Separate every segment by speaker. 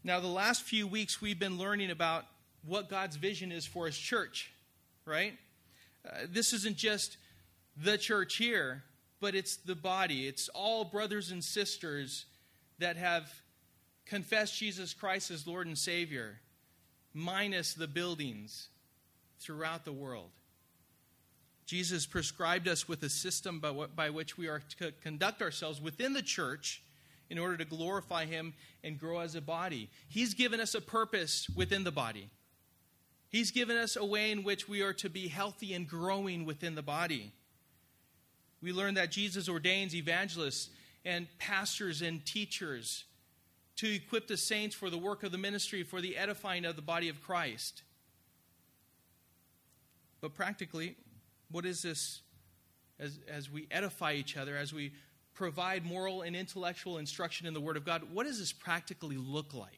Speaker 1: Now, the last few weeks we've been learning about what God's vision is for His church, right? This isn't just the church here, but it's the body. It's all brothers and sisters that have confessed Jesus Christ as Lord and Savior, minus the buildings throughout the world. Jesus prescribed us with a system by which we are to conduct ourselves within the church in order to glorify Him and grow as a body. He's given us a purpose within the body. He's given us a way in which we are to be healthy and growing within the body. We learn that Jesus ordains evangelists and pastors and teachers to equip the saints for the work of the ministry, for the edifying of the body of Christ. But practically, what is this as we edify each other, as we provide moral and intellectual instruction in the Word of God? What does this practically look like?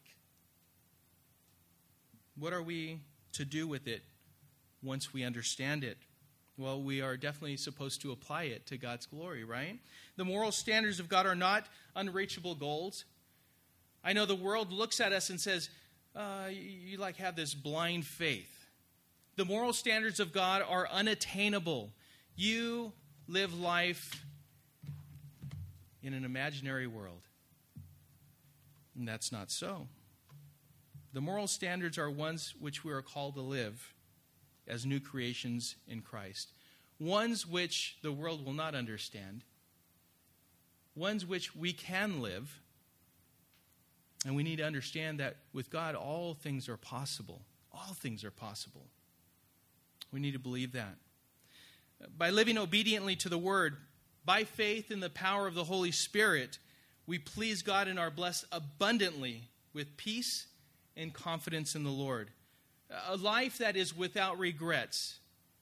Speaker 1: What are we to do with it once we understand it? Well, we are definitely supposed to apply it to God's glory, right? The moral standards of God are not unreachable goals. I know the world looks at us and says, you like have this blind faith. The moral standards of God are unattainable. You live life in an imaginary world. And that's not so. The moral standards are ones which we are called to live as new creations in Christ. Ones which the world will not understand. Ones which we can live. And we need to understand that with God, all things are possible. All things are possible. We need to believe that. By living obediently to the Word, by faith in the power of the Holy Spirit, we please God and are blessed abundantly with peace and confidence in the Lord. A life that is without regrets.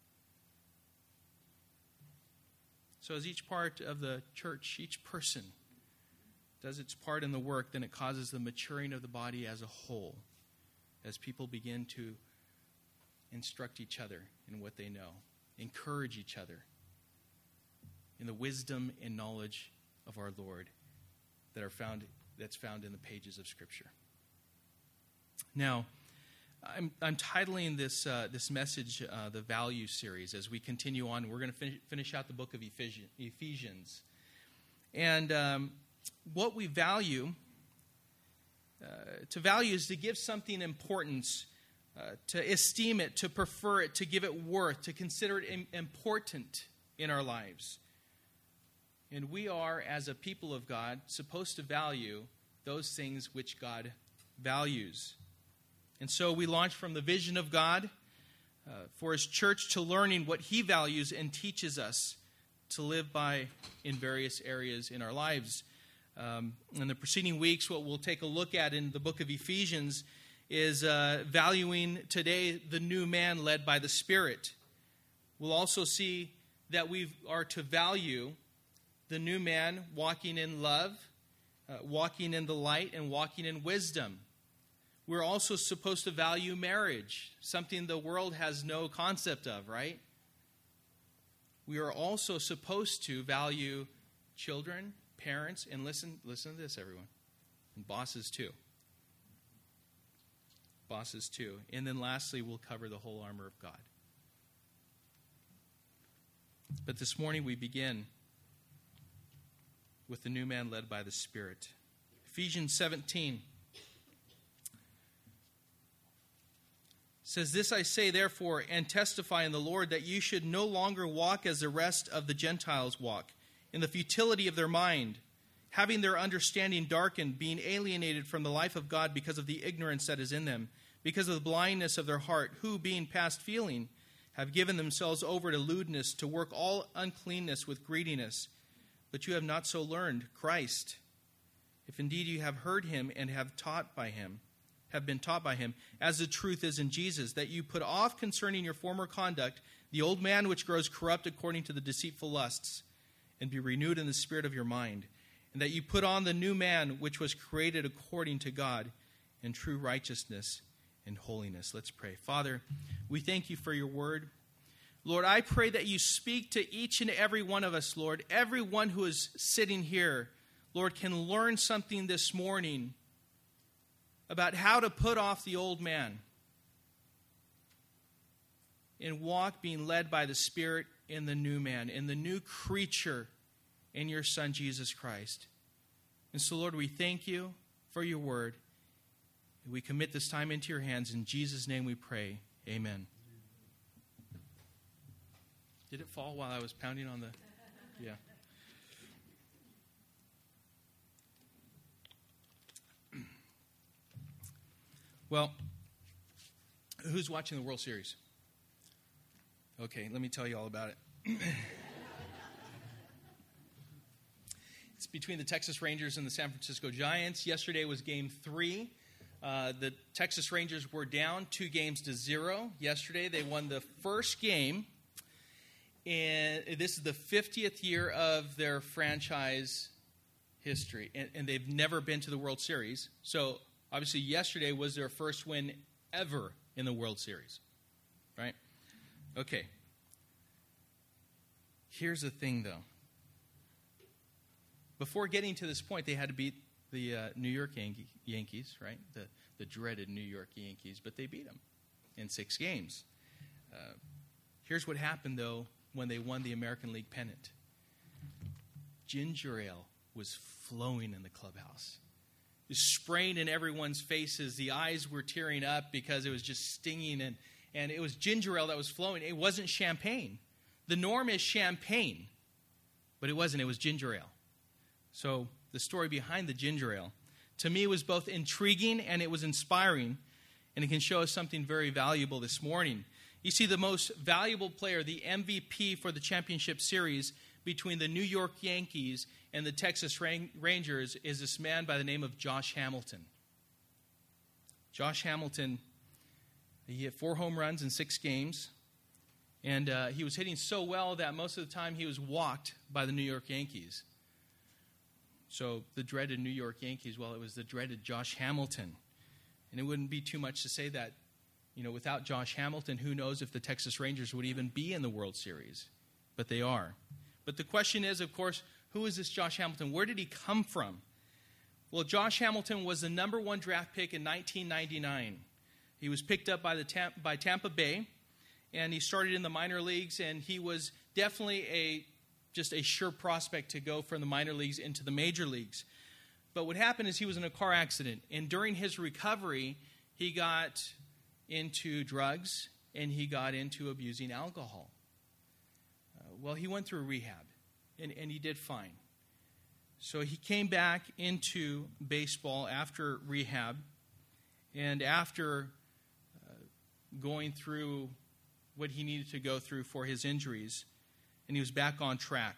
Speaker 1: So as each part of the church, each person does its part in the work, then it causes the maturing of the body as a whole, as people begin to instruct each other in what they know, encourage each other in the wisdom and knowledge of our Lord that's found in the pages of Scripture. Now, I'm titling this message the Value Series. As we continue on, we're going to finish out the book of Ephesians. And what we value, to value is to give something importance, to esteem it, to prefer it, to give it worth, to consider it important in our lives. And we are, as a people of God, supposed to value those things which God values. And so we launch from the vision of God for His church to learning what He values and teaches us to live by in various areas in our lives. In the preceding weeks, what we'll take a look at in the book of Ephesians is valuing today the new man led by the Spirit. We'll also see that we are to value the new man walking in love, walking in the light, and walking in wisdom. We're also supposed to value marriage, something the world has no concept of, right? We are also supposed to value children, parents, and listen to this, everyone, and bosses too. Bosses too. And then lastly, we'll cover the whole armor of God. But this morning we begin with the new man led by the Spirit. Ephesians 17 says, "This I say therefore, and testify in the Lord, that you should no longer walk as the rest of the Gentiles walk, in the futility of their mind, having their understanding darkened, being alienated from the life of God because of the ignorance that is in them, because of the blindness of their heart, who, being past feeling, have given themselves over to lewdness, to work all uncleanness with greediness. But you have not so learned Christ, if indeed you have heard Him and have been taught by Him, as the truth is in Jesus, that you put off concerning your former conduct the old man which grows corrupt according to the deceitful lusts, and be renewed in the spirit of your mind, and that you put on the new man which was created according to God in true righteousness and holiness." Let's pray. Father, we thank you for your word. Lord, I pray that you speak to each and every one of us, Lord. Everyone who is sitting here, Lord, can learn something this morning about how to put off the old man and walk being led by the Spirit in the new man, in the new creature in your Son, Jesus Christ. And so, Lord, we thank you for your word. We commit this time into your hands. In Jesus' name we pray. Amen. Did it fall while I was pounding on the... Yeah. Well, who's watching the World Series? Okay, let me tell you all about it. It's between the Texas Rangers and the San Francisco Giants. Yesterday was Game 3. The Texas Rangers were down 2-0 yesterday. They won the first game. And this is the 50th year of their franchise history. And they've never been to the World Series. So, obviously, yesterday was their first win ever in the World Series. Right? Okay. Here's the thing, though. Before getting to this point, they had to beat the New York Yankees, right? The dreaded New York Yankees, but they beat them in 6 games. Here's what happened, though, when they won the American League pennant. Ginger ale was flowing in the clubhouse. It was spraying in everyone's faces. The eyes were tearing up because it was just stinging, and it was ginger ale that was flowing. It wasn't champagne. The norm is champagne, but it wasn't. It was ginger ale. So the story behind the ginger ale, to me, was both intriguing and it was inspiring, and it can show us something very valuable this morning. You see, the most valuable player, the MVP for the championship series between the New York Yankees and the Texas Rangers, is this man by the name of Josh Hamilton. Josh Hamilton, he hit 4 home runs in 6 games, and he was hitting so well that most of the time he was walked by the New York Yankees. So the dreaded New York Yankees, well, it was the dreaded Josh Hamilton. And it wouldn't be too much to say that, without Josh Hamilton, who knows if the Texas Rangers would even be in the World Series. But they are. But the question is, of course, who is this Josh Hamilton? Where did he come from? Well, Josh Hamilton was the number 1 draft pick in 1999. He was picked up by Tampa Bay, and he started in the minor leagues, and he was definitely just a sure prospect to go from the minor leagues into the major leagues. But what happened is he was in a car accident, and during his recovery, he got into drugs, and he got into abusing alcohol. Well, he went through rehab, and he did fine. So he came back into baseball after rehab, and after going through what he needed to go through for his injuries, and he was back on track.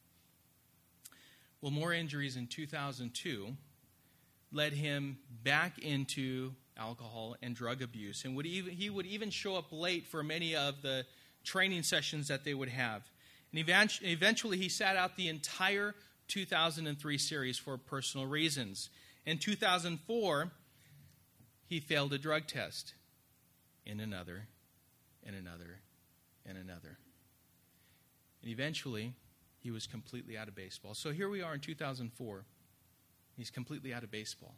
Speaker 1: Well, more injuries in 2002 led him back into alcohol and drug abuse. And he would even show up late for many of the training sessions that they would have. And eventually he sat out the entire 2003 series for personal reasons. In 2004, he failed a drug test. And another, and another, and another. And eventually, he was completely out of baseball. So here we are in 2004. He's completely out of baseball.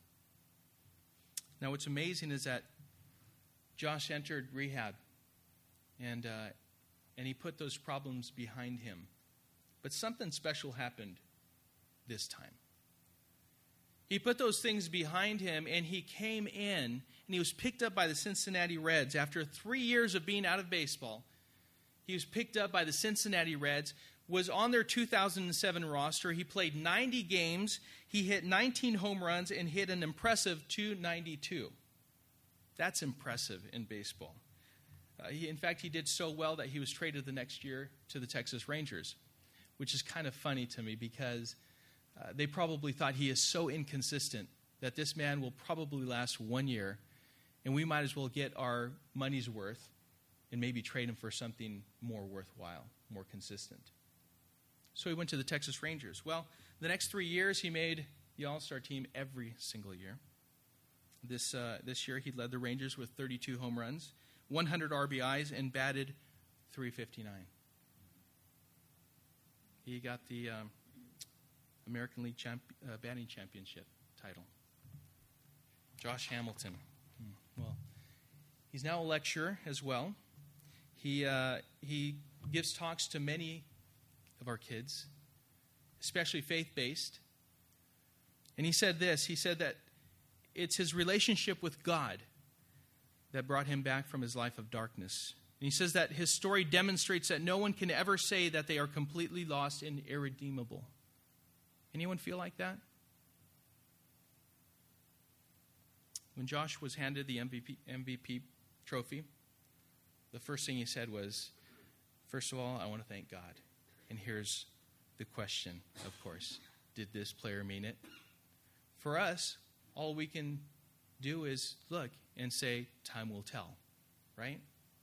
Speaker 1: Now, what's amazing is that Josh entered rehab, and he put those problems behind him. But something special happened this time. He put those things behind him, and he came in, and he was picked up by the Cincinnati Reds. After 3 years of being out of baseball, he was picked up by the Cincinnati Reds, was on their 2007 roster. He played 90 games. He hit 19 home runs and hit an impressive .292. That's impressive in baseball. In fact, he did so well that he was traded the next year to the Texas Rangers, which is kind of funny to me because they probably thought he is so inconsistent that this man will probably last 1 year, and we might as well get our money's worth and maybe trade him for something more worthwhile, more consistent. So he went to the Texas Rangers. Well, the next 3 years, he made the All-Star team every single year. This year, he led the Rangers with 32 home runs, 100 RBIs, and batted .359. He got the American League batting championship title. Josh Hamilton. Well, he's now a lecturer as well. He gives talks to many of our kids, especially faith-based. And he said this. He said that it's his relationship with God that brought him back from his life of darkness. And he says that his story demonstrates that no one can ever say that they are completely lost and irredeemable. Anyone feel like that? When Josh was handed the MVP trophy, the first thing he said was, first of all, I want to thank God. And here's the question, of course. Did this player mean it? For us, all we can do is look and say, time will tell, right?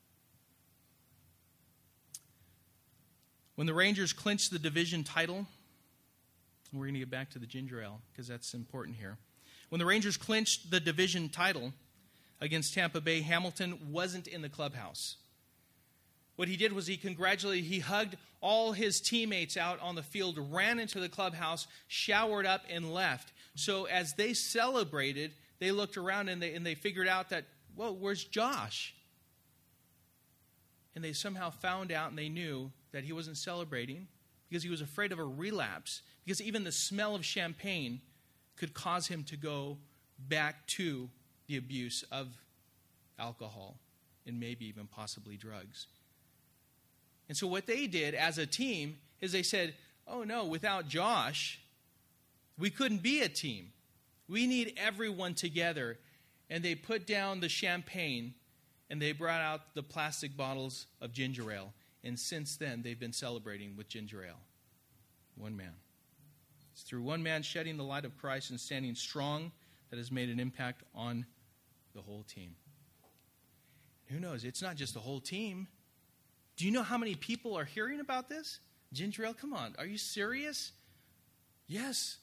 Speaker 1: When the Rangers clinched the division title, we're going to get back to the ginger ale because that's important here. When the Rangers clinched the division title against Tampa Bay, Hamilton wasn't in the clubhouse. What he did was he hugged all his teammates out on the field, ran into the clubhouse, showered up, and left. So as they celebrated, they looked around and they figured out that, whoa, where's Josh? And they somehow found out and they knew that he wasn't celebrating because he was afraid of a relapse, because even the smell of champagne could cause him to go back to the abuse of alcohol and maybe even possibly drugs. And so what they did as a team is they said, oh no, without Josh, we couldn't be a team. We need everyone together. And they put down the champagne and they brought out the plastic bottles of ginger ale. And since then, they've been celebrating with ginger ale. One man. It's through one man shedding the light of Christ and standing strong that has made an impact on the whole team. Who knows? It's not just the whole team. Do you know how many people are hearing about this? Ginger ale, come on. Are you serious? Yes.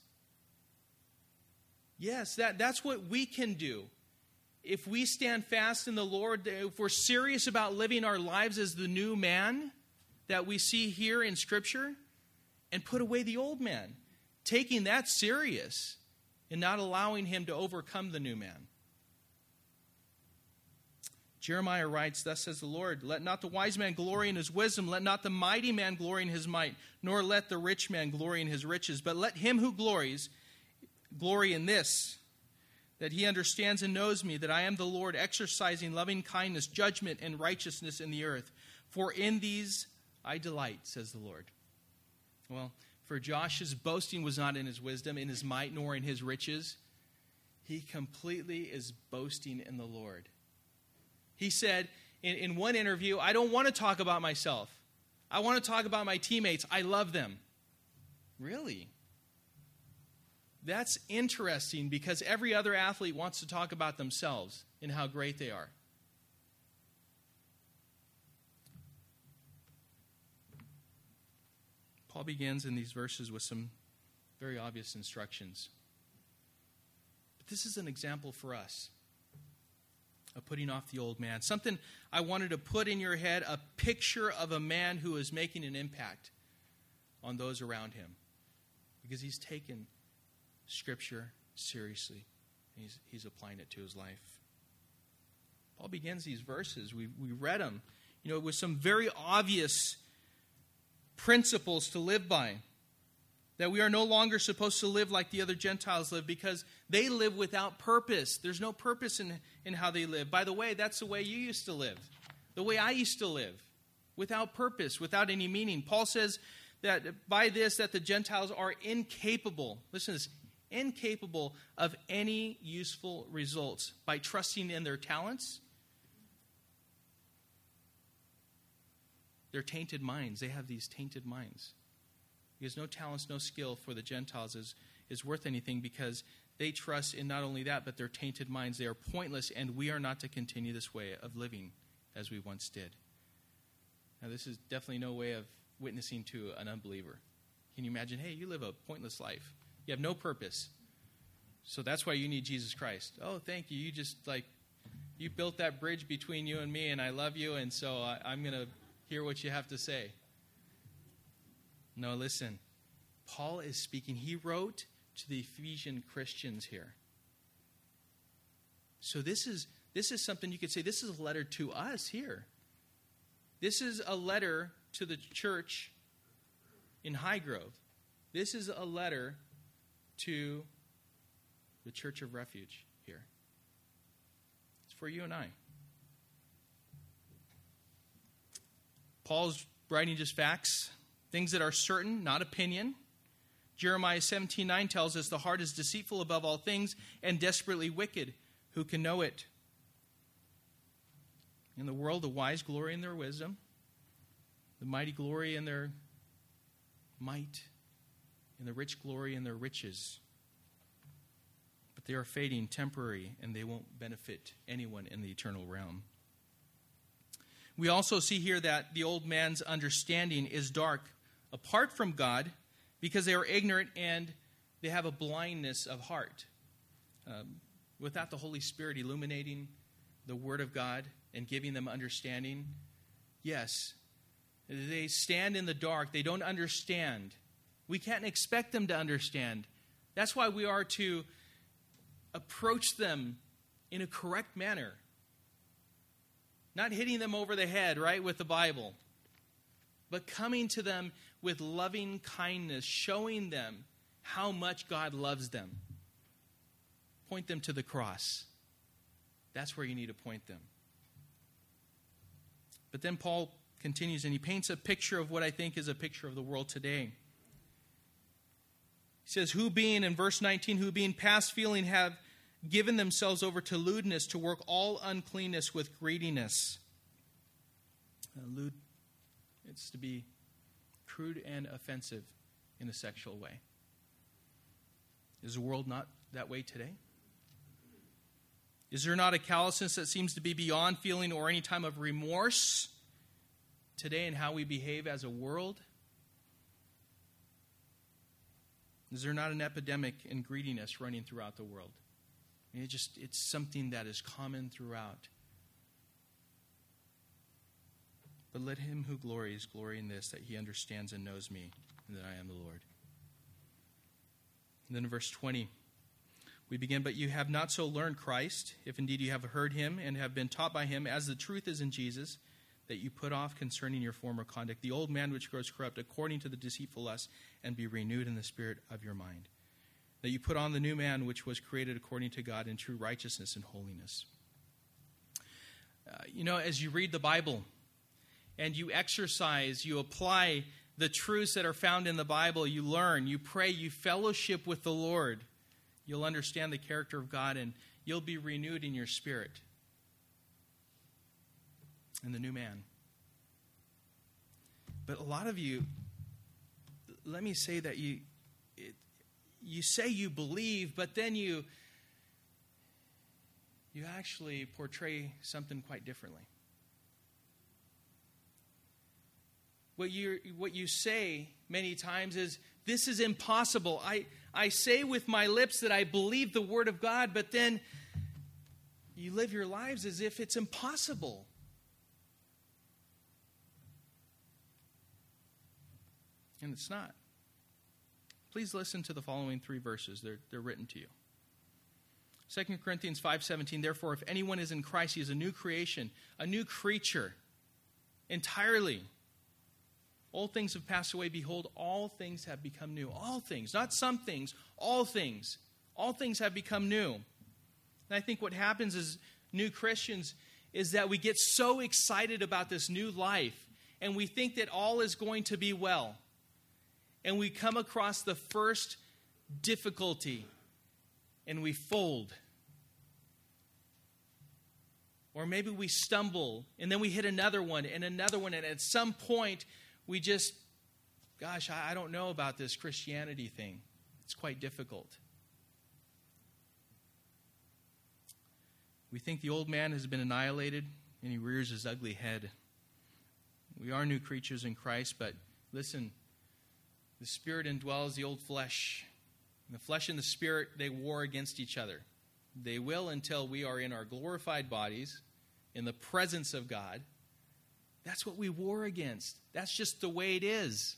Speaker 1: Yes, that's what we can do. If we stand fast in the Lord, if we're serious about living our lives as the new man that we see here in Scripture, and put away the old man, taking that serious and not allowing him to overcome the new man. Jeremiah writes, thus says the Lord, let not the wise man glory in his wisdom, let not the mighty man glory in his might, nor let the rich man glory in his riches, but let him who glories glory in this, that he understands and knows me, that I am the Lord, exercising loving kindness, judgment, and righteousness in the earth. For in these I delight, says the Lord. Well, for Josh's boasting was not in his wisdom, in his might, nor in his riches. He completely is boasting in the Lord. He said in one interview, I don't want to talk about myself. I want to talk about my teammates. I love them. Really? That's interesting because every other athlete wants to talk about themselves and how great they are. Paul begins in these verses with some very obvious instructions. But this is an example for us of putting off the old man. Something I wanted to put in your head, a picture of a man who is making an impact on those around him. Because he's taken Scripture seriously. He's applying it to his life. Paul begins these verses. We read them, with some very obvious principles to live by. That we are no longer supposed to live like the other Gentiles live because they live without purpose. There's no purpose in how they live. By the way, that's the way you used to live. The way I used to live. Without purpose, without any meaning. Paul says that by this that the Gentiles are incapable. Listen to this. Incapable of any useful results by trusting in their talents, their tainted minds. They have these tainted minds. Because no talents, no skill for the Gentiles is worth anything because they trust in not only that, but their tainted minds. They are pointless, and we are not to continue this way of living as we once did. Now, this is definitely no way of witnessing to an unbeliever. Can you imagine, hey, you live a pointless life. You have no purpose. So that's why you need Jesus Christ. Oh, thank you. You just, you built that bridge between you and me, and I love you, and so I'm going to hear what you have to say. No, listen. Paul is speaking. He wrote to the Ephesian Christians here. So this is something you could say, this is a letter to us here. This is a letter to the church in Highgrove. This is a letter to the Church of Refuge here. It's for you and I. Paul's writing just facts, things that are certain, not opinion. Jeremiah 17:9 tells us the heart is deceitful above all things and desperately wicked. Who can know it? In the world, the wise glory in their wisdom, the mighty glory in their might, and the rich glory in their riches. But they are fading, temporary, and they won't benefit anyone in the eternal realm. We also see here that the old man's understanding is dark apart from God because they are ignorant and they have a blindness of heart. Without the Holy Spirit illuminating the Word of God and giving them understanding, yes, they stand in the dark. They don't understand. We can't expect them to understand. That's why we are to approach them in a correct manner. Not hitting them over the head, right, with the Bible. But coming to them with loving kindness, showing them how much God loves them. Point them to the cross. That's where you need to point them. But then Paul continues and he paints a picture of what I think is a picture of the world today. He says, who being, in verse 19, who being past feeling have given themselves over to lewdness, to work all uncleanness with greediness. Lewd, it's to be crude and offensive in a sexual way. Is the world not that way today? Is there not a callousness that seems to be beyond feeling or any time of remorse today in how we behave as a world? Is there not an epidemic in greediness running throughout the world? It's something that is common throughout. But let him who glories glory in this, that he understands and knows me, and that I am the Lord. And then in verse 20, we begin, but you have not so learned Christ, if indeed you have heard him and have been taught by him, as the truth is in Jesus, that you put off concerning your former conduct the old man which grows corrupt according to the deceitful lust, and be renewed in the spirit of your mind. That you put on the new man which was created according to God in true righteousness and holiness. As you read the Bible and you exercise, you apply the truths that are found in the Bible, you learn, you pray, you fellowship with the Lord, you'll understand the character of God and you'll be renewed in your spirit. And the new man. But a lot of you, let me say that you say you believe, but then you actually portray something quite differently. What you say many times is, this is impossible. I say with my lips that I believe the Word of God, but then you live your lives as if it's impossible. And it's not. Please listen to the following 3 verses. They're written to you. 2 Corinthians 5:17, therefore, if anyone is in Christ, he is a new creation, a new creature, entirely. Old things have passed away. Behold, all things have become new. All things, not some things, all things. All things have become new. And I think what happens as new Christians is that we get so excited about this new life, and we think that all is going to be well. And we come across the first difficulty, and we fold. Or maybe we stumble, and then we hit another one, and at some point, we just, I don't know about this Christianity thing. It's quite difficult. We think the old man has been annihilated, and he rears his ugly head. We are new creatures in Christ, but listen, the Spirit indwells the old flesh. And the flesh and the Spirit, they war against each other. They will until we are in our glorified bodies, in the presence of God. That's what we war against. That's just the way it is.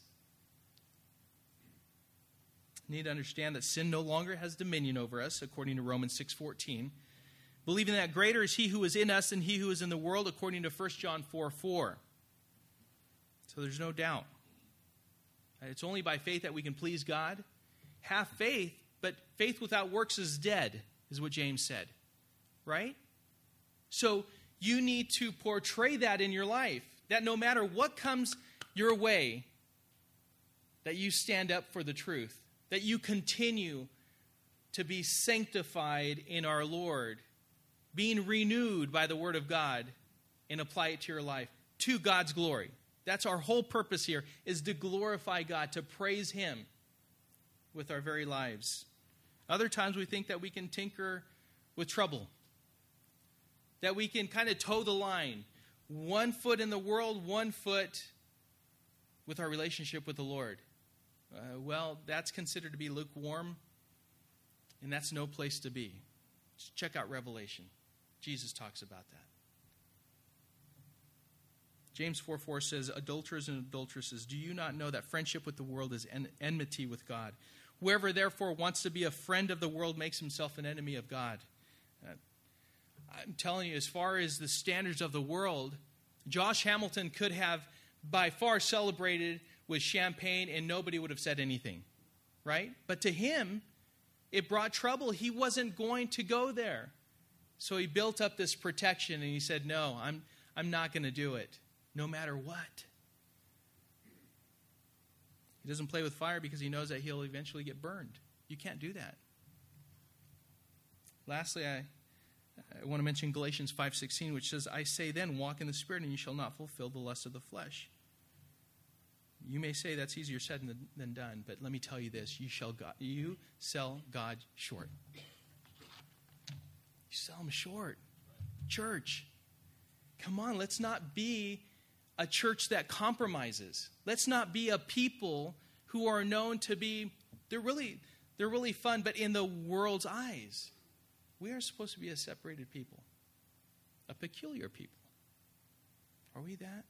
Speaker 1: You need to understand that sin no longer has dominion over us, according to Romans 6:14. believing that greater is he who is in us than he who is in the world, according to 1 John 4:4. So there's no doubt. It's only by faith that we can please God. Have faith, but faith without works is dead, is what James said. Right? So you need to portray that in your life, that no matter what comes your way, that you stand up for the truth, that you continue to be sanctified in our Lord, being renewed by the Word of God, and apply it to your life, to God's glory. That's our whole purpose here, is to glorify God, to praise Him with our very lives. Other times we think that we can tinker with trouble, that we can kind of toe the line, 1 foot in the world, 1 foot with our relationship with the Lord. Well, that's considered to be lukewarm, and that's no place to be. Just check out Revelation. Jesus talks about that. James 4:4 says, adulterers and adulteresses, do you not know that friendship with the world is enmity with God? Whoever therefore wants to be a friend of the world makes himself an enemy of God. I'm telling you, as far as the standards of the world, Josh Hamilton could have by far celebrated with champagne and nobody would have said anything, right? But to him, it brought trouble. He wasn't going to go there. So he built up this protection and he said, no, I'm not going to do it, no matter what. He doesn't play with fire because he knows that he'll eventually get burned. You can't do that. Lastly, I want to mention Galatians 5:16, which says, I say then, walk in the Spirit, and you shall not fulfill the lust of the flesh. You may say that's easier said than done, but let me tell you this. You sell God short. You sell him short. Church, come on, let's not be a church that compromises. Let's not be a people who are known to be, they're really fun, but in the world's eyes, we are supposed to be a separated people, a peculiar people. Are we that?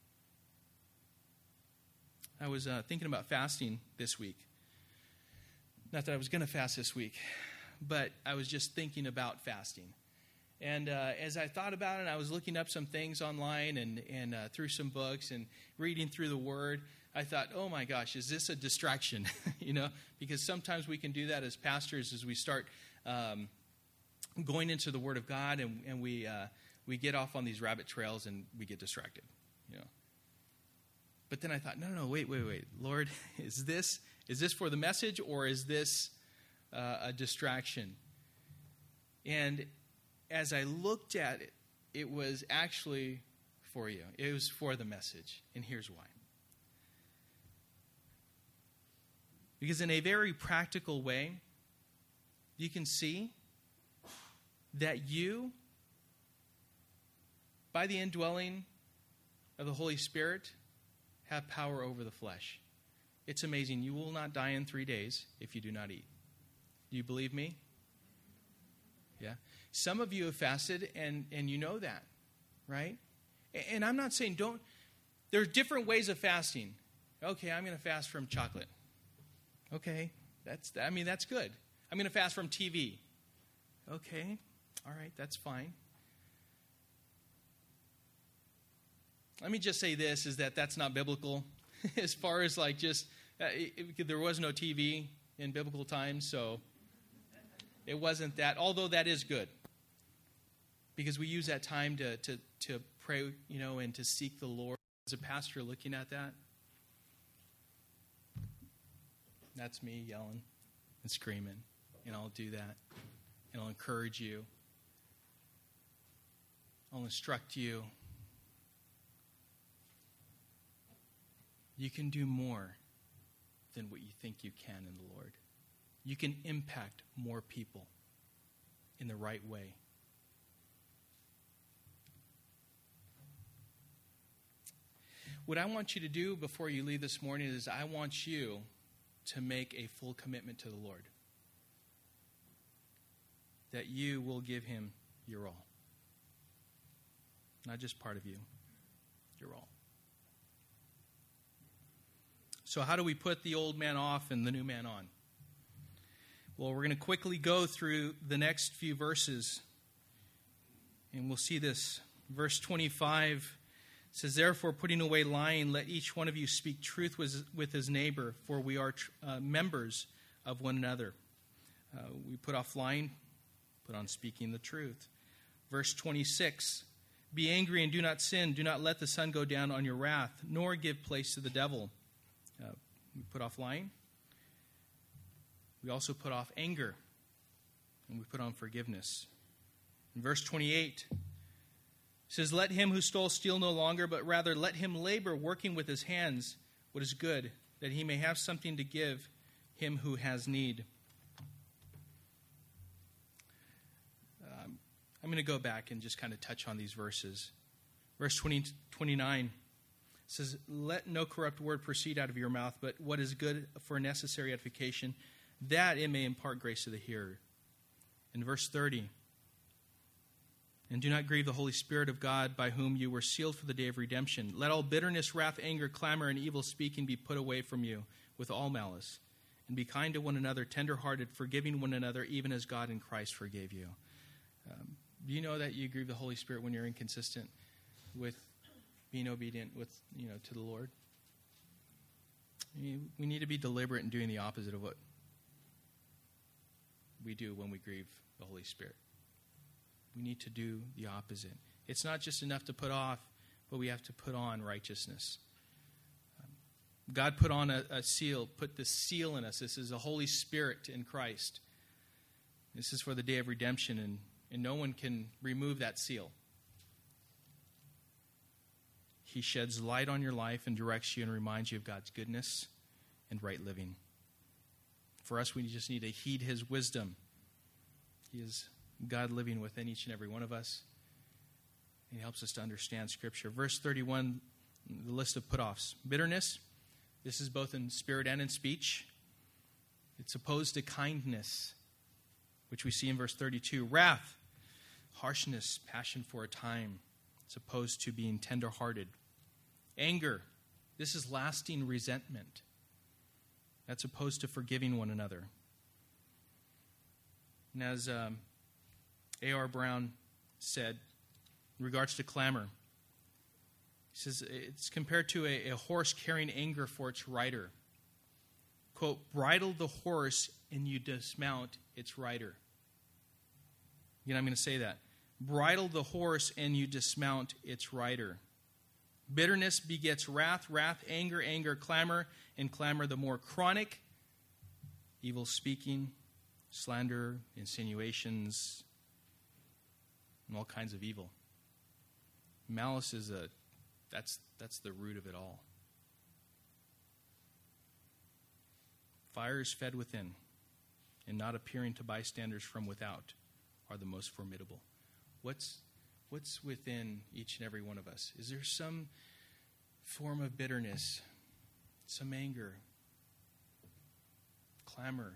Speaker 1: I was thinking about fasting this week. Not that I was going to fast this week, but I was just thinking about fasting. And as I thought about it, I was looking up some things online and through some books and reading through the Word. I thought, oh my gosh, is this a distraction? Because sometimes we can do that as pastors as we start going into the Word of God and we get off on these rabbit trails and we get distracted. But then I thought, no, wait. Lord, is this for the message or is this a distraction? And as I looked at it, it was actually for you. It was for the message. And here's why. Because in a very practical way, you can see that you, by the indwelling of the Holy Spirit, have power over the flesh. It's amazing. You will not die in 3 days if you do not eat. Do you believe me? Yeah. Some of you have fasted and you know that, right? And I'm not saying don't. There's different ways of fasting. Okay, I'm going to fast from chocolate. Okay, that's good. I'm going to fast from TV. Okay, all right, that's fine. Let me just say this, is that's not biblical. As far as there was no TV in biblical times, so it wasn't that, although that is good. Because we use that time to pray, and to seek the Lord. As a pastor looking at that, that's me yelling and screaming. And I'll do that. And I'll encourage you. I'll instruct you. You can do more than what you think you can in the Lord. You can impact more people in the right way. What I want you to do before you leave this morning is I want you to make a full commitment to the Lord. That you will give him your all. Not just part of you, your all. So how do we put the old man off and the new man on? Well, we're going to quickly go through the next few verses And we'll see this. Verse 25 says, "Therefore, putting away lying, let each one of you speak truth with his neighbor, for we are members of one another." We put off lying, put on speaking the truth. Verse 26, "Be angry and do not sin. Do not let the sun go down on your wrath, nor give place to the devil." We put off lying. We also put off anger, and we put on forgiveness. In verse 28, it says, "Let him who stole steal no longer, but rather let him labor, working with his hands what is good, that he may have something to give him who has need." I'm going to go back and just kind of touch on these verses. Verse 29 says, "Let no corrupt word proceed out of your mouth, but what is good for necessary edification, that it may impart grace to the hearer." In verse 30, "And do not grieve the Holy Spirit of God, by whom you were sealed for the day of redemption. Let all bitterness, wrath, anger, clamor, and evil speaking be put away from you with all malice. And be kind to one another, tender-hearted, forgiving one another, even as God in Christ forgave you." Do you know that you grieve the Holy Spirit when you're inconsistent with being obedient to the Lord? We need to be deliberate in doing the opposite of what we do when we grieve the Holy Spirit. We need to do the opposite. It's not just enough to put off, but we have to put on righteousness. God put on a seal, put this seal in us. This is the Holy Spirit in Christ. This is for the day of redemption, and no one can remove that seal. He sheds light on your life and directs you and reminds you of God's goodness and right living. For us, we just need to heed His wisdom. He is God living within each and every one of us. And He helps us to understand Scripture. Verse 31, the list of put-offs. Bitterness, this is both in spirit and in speech. It's opposed to kindness, which we see in verse 32. Wrath, harshness, passion for a time. It's opposed to being tender-hearted. Anger, this is lasting resentment. That's opposed to forgiving one another. And as A.R. Brown said in regards to clamor, he says it's compared to a horse carrying anger for its rider. Quote, "Bridle the horse and you dismount its rider." Again, I'm going to say that. Bridle the horse and you dismount its rider. Bitterness begets wrath, wrath, anger, anger, clamor, and clamor the more chronic, evil speaking, slander, insinuations, and all kinds of evil. Malice is that's the root of it all. Fires fed within and not appearing to bystanders from without are the most formidable. What's within each and every one of us? Is there some form of bitterness, some anger, clamor?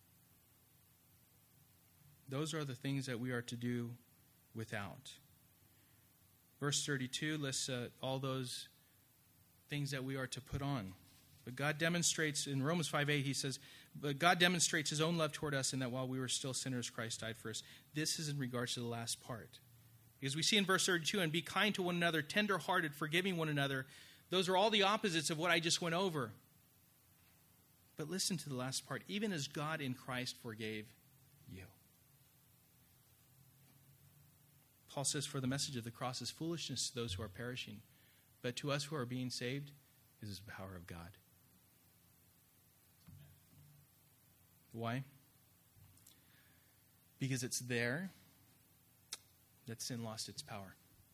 Speaker 1: Those are the things that we are to do without. Verse 32 lists all those things that we are to put on. But God demonstrates, in Romans 5:8, he says, "But God demonstrates His own love toward us in that while we were still sinners, Christ died for us." This is in regards to the last part. Because we see in verse 32, "And be kind to one another, tender-hearted, forgiving one another." Those are all the opposites of what I just went over. But listen to the last part. "Even as God in Christ forgave you." Paul says, "For the message of the cross is foolishness to those who are perishing, but to us who are being saved, it is the power of God." Why? Because it's there that sin lost its power.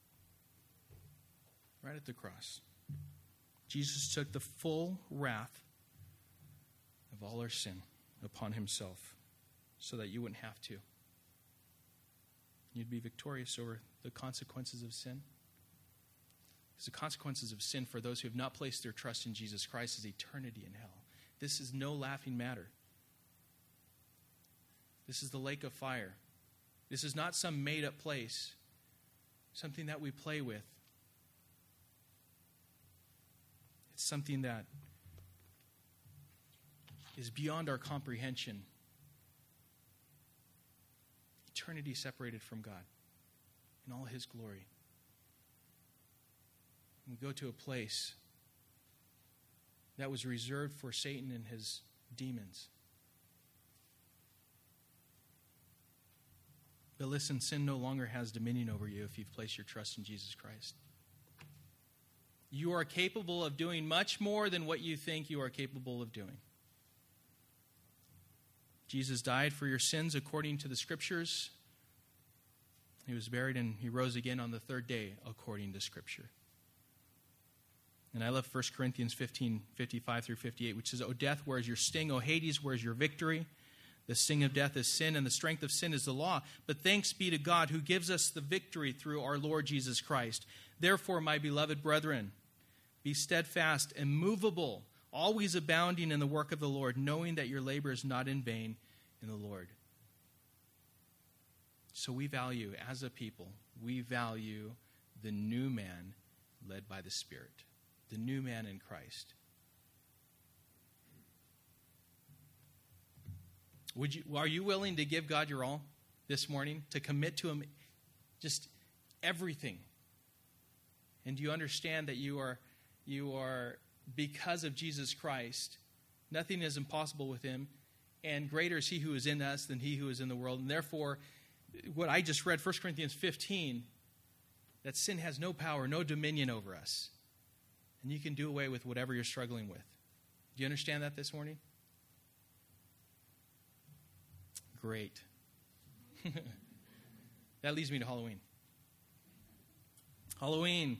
Speaker 1: Right at the cross. Jesus took the full wrath of all our sin upon Himself so that you wouldn't have to. You'd be victorious over the consequences of sin. Because the consequences of sin for those who have not placed their trust in Jesus Christ is eternity in hell. This is no laughing matter. This is the lake of fire. This is not some made-up place, something that we play with. It's something that is beyond our comprehension. Eternity separated from God. in all his glory. We go to a place that was reserved for Satan and his demons. But listen, sin no longer has dominion over you if you've placed your trust in Jesus Christ. You are capable of doing much more than what you think you are capable of doing. Jesus died for your sins according to the Scriptures. He was buried and he rose again on the third day according to Scripture. And I love 1 Corinthians 15, 55 through 58, which says, O death, where is your sting? O Hades, where is your victory? The sting of death is sin, and the strength of sin is the law. But thanks be to God who gives us the victory through our Lord Jesus Christ. Therefore, my beloved brethren, be steadfast, immovable, always abounding in the work of the Lord, knowing that your labor is not in vain in the Lord. So we value, as a people, we value the new man led by the Spirit, the new man in Christ. Are you willing to give God your all this morning, to commit to Him just everything? And do you understand that you are, because of Jesus Christ, nothing is impossible with Him, and greater is He who is in us than he who is in the world. And therefore, what I just read, 1 Corinthians 15, that sin has no power, no dominion over us. And you can do away with whatever you're struggling with. Do you understand that this morning? Great. That leads me to Halloween. Halloween.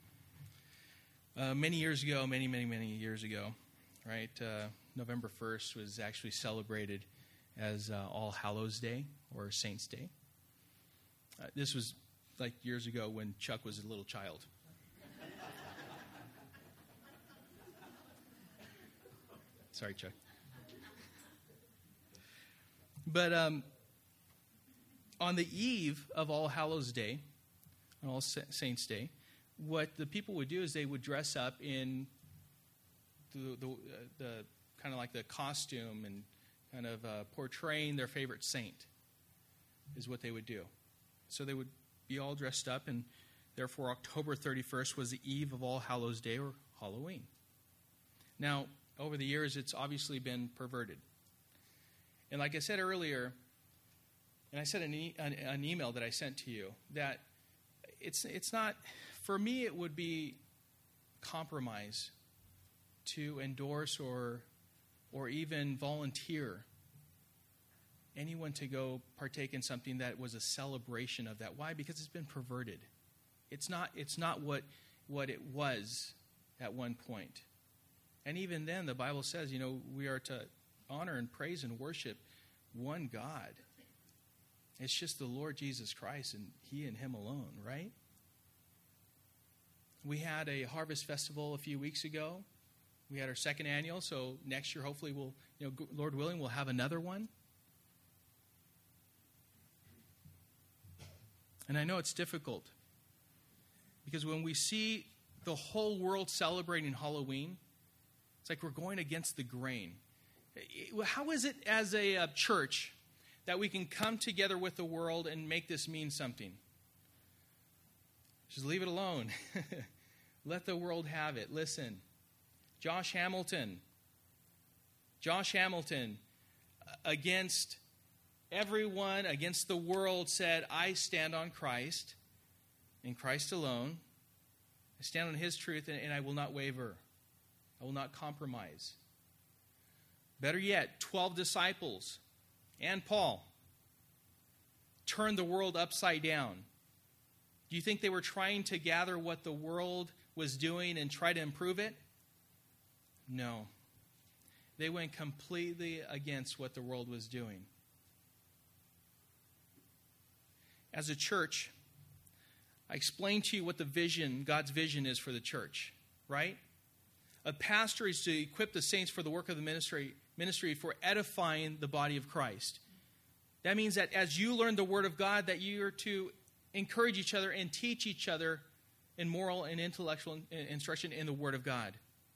Speaker 1: Many years ago, many years ago, right? November 1st was actually celebrated as All Hallows Day or Saints Day. This was like years ago when Chuck was a little child. Sorry, Chuck. But on the eve of All Hallows Day, All Saints Day, what the people would do is they would dress up in the kind of like the costume and kind of portraying their favorite saint is what they would do. So they would be all dressed up, and therefore October 31st was the eve of All Hallows Day or Halloween. Now, over the years, it's obviously been perverted. And like I said earlier, and I said in an email that I sent to you, that it's not, for me it would be compromise to endorse or even volunteer anyone to go partake in something that was a celebration of that. Why? Because it's been perverted. It's not what it was at one point. And even then, the Bible says, we are to honor and praise and worship one God. It's just the Lord Jesus Christ and He and Him alone, right? We had a harvest festival a few weeks ago. We had our second annual, so next year hopefully we'll, Lord willing, we'll have another one. And I know it's difficult because when we see the whole world celebrating Halloween, it's like we're going against the grain. How is it as a church that we can come together with the world and make this mean something? Just leave it alone. Let the world have it. Listen, Josh Hamilton, against everyone, against the world, said, I stand on Christ, and Christ alone. I stand on His truth, and I will not waver. I will not compromise. Better yet, 12 disciples and Paul turned the world upside down. Do you think they were trying to gather what the world was doing and try to improve it? No. They went completely against what the world was doing. As a church, I explained to you what the vision, God's vision is for the church, right? A pastor is to equip the saints for the work of the ministry for edifying the body of Christ. That means that as you learn the Word of God, that you are to encourage each other and teach each other in moral and intellectual instruction in the Word of God.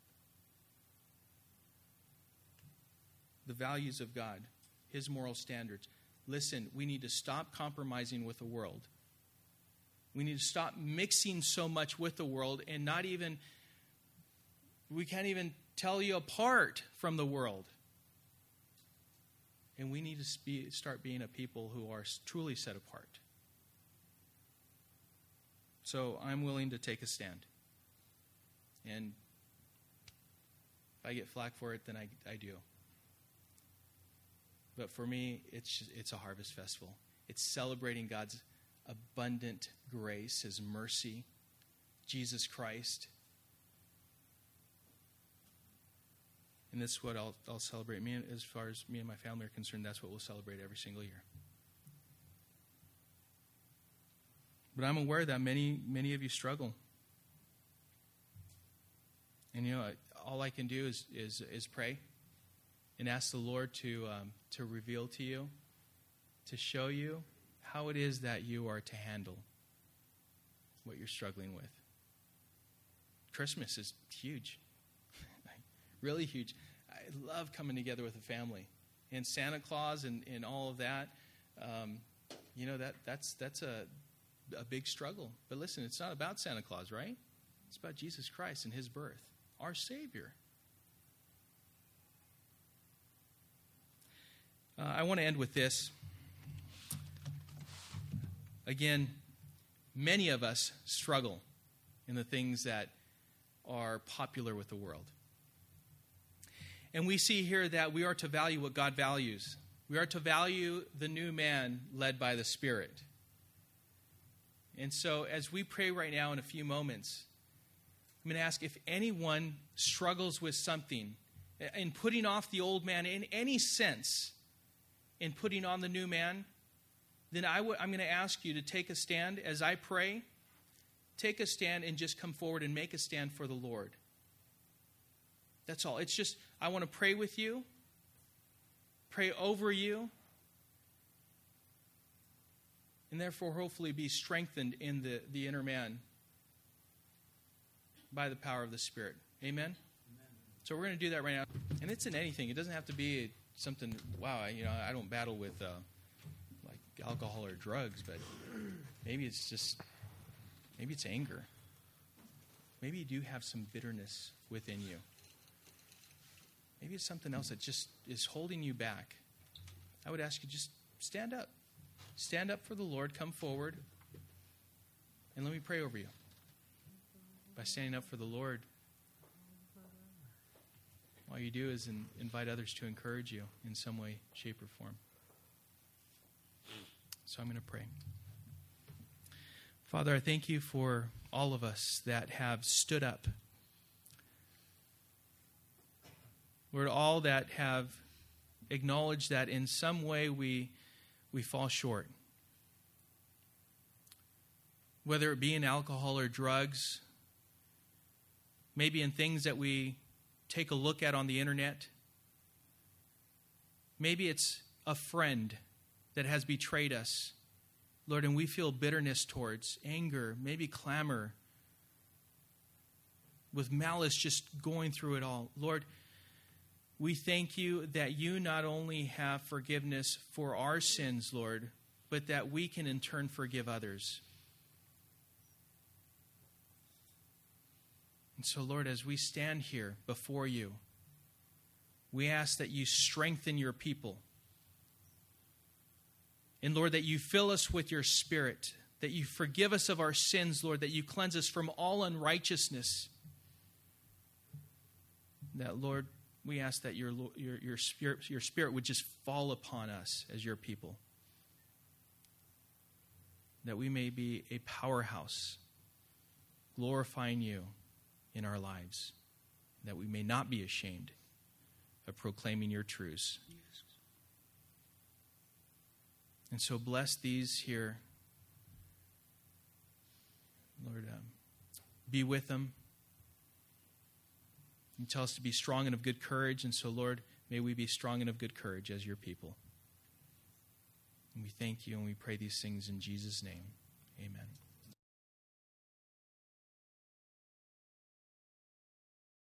Speaker 1: The values of God, His moral standards. Listen, we need to stop compromising with the world. We need to stop mixing so much with the world and we can't even tell you apart from the world. And we need to start being a people who are truly set apart. So I'm willing to take a stand. And if I get flack for it, then I do. But for me, it's a harvest festival. It's celebrating God's abundant grace, His mercy, Jesus Christ. And this is what I'll celebrate. As far as me and my family are concerned, that's what we'll celebrate every single year. But I'm aware that many of you struggle. And all I can do is pray and ask the Lord to reveal to you, to show you how it is that you are to handle what you're struggling with. Christmas is huge. Really huge. I love coming together with a family. And Santa Claus and all of that, that's a big struggle. But listen, it's not about Santa Claus, right? It's about Jesus Christ and His birth, our Savior. I want to end with this. Again, many of us struggle in the things that are popular with the world. And we see here that we are to value what God values. We are to value the new man led by the Spirit. And so as we pray right now in a few moments, I'm going to ask if anyone struggles with something in putting off the old man in any sense, in putting on the new man, then I'm going to ask you to take a stand as I pray. Take a stand and just come forward and make a stand for the Lord. That's all. It's just, I want to pray with you, pray over you, and therefore hopefully be strengthened in the inner man by the power of the Spirit. Amen? Amen. So we're going to do that right now. And it's in anything. It doesn't have to be something, wow, I don't battle with like alcohol or drugs, but maybe it's anger. Maybe you do have some bitterness within you. Maybe it's something else that just is holding you back. I would ask you, just stand up. Stand up for the Lord. Come forward. And let me pray over you. By standing up for the Lord, all you do is invite others to encourage you in some way, shape, or form. So I'm going to pray. Father, I thank you for all of us that have stood up. Lord, all that have acknowledged that in some way we fall short. Whether it be in alcohol or drugs, maybe in things that we take a look at on the internet. Maybe it's a friend that has betrayed us, Lord, and we feel bitterness towards, anger, maybe clamor, with malice just going through it all. Lord, we thank you that you not only have forgiveness for our sins, Lord, but that we can in turn forgive others. And so, Lord, as we stand here before you, we ask that you strengthen your people. And, Lord, that you fill us with your Spirit, that you forgive us of our sins, Lord, that you cleanse us from all unrighteousness. That, Lord, we ask that your Spirit would just fall upon us as your people. That we may be a powerhouse, glorifying you in our lives. That we may not be ashamed of proclaiming your truths. And so bless these here. Lord, be with them. You tell us to be strong and of good courage. And so, Lord, may we be strong and of good courage as your people. And we thank you and we pray these things in Jesus' name. Amen.